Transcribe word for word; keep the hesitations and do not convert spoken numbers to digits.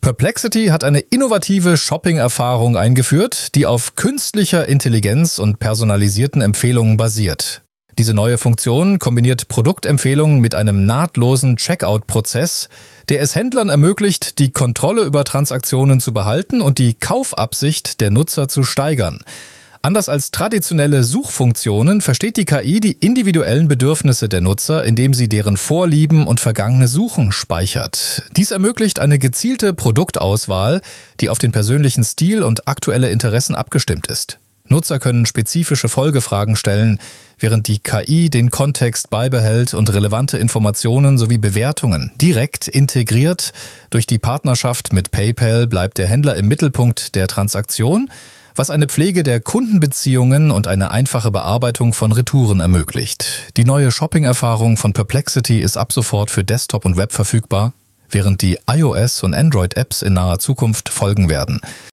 Perplexity hat eine innovative Shopping-Erfahrung eingeführt, die auf künstlicher Intelligenz und personalisierten Empfehlungen basiert. Diese neue Funktion kombiniert Produktempfehlungen mit einem nahtlosen Checkout-Prozess, der es Händlern ermöglicht, die Kontrolle über Transaktionen zu behalten und die Kaufabsicht der Nutzer zu steigern. Anders als traditionelle Suchfunktionen versteht die K I die individuellen Bedürfnisse der Nutzer, indem sie deren Vorlieben und vergangene Suchen speichert. Dies ermöglicht eine gezielte Produktauswahl, die auf den persönlichen Stil und aktuelle Interessen abgestimmt ist. Nutzer können spezifische Folgefragen stellen, während die K I den Kontext beibehält und relevante Informationen sowie Bewertungen direkt integriert. Durch die Partnerschaft mit PayPal bleibt der Händler im Mittelpunkt der Transaktion, was eine Pflege der Kundenbeziehungen und eine einfache Bearbeitung von Retouren ermöglicht. Die neue Shopping-Erfahrung von Perplexity ist ab sofort für Desktop und Web verfügbar, während die iOS- und Android-Apps in naher Zukunft folgen werden.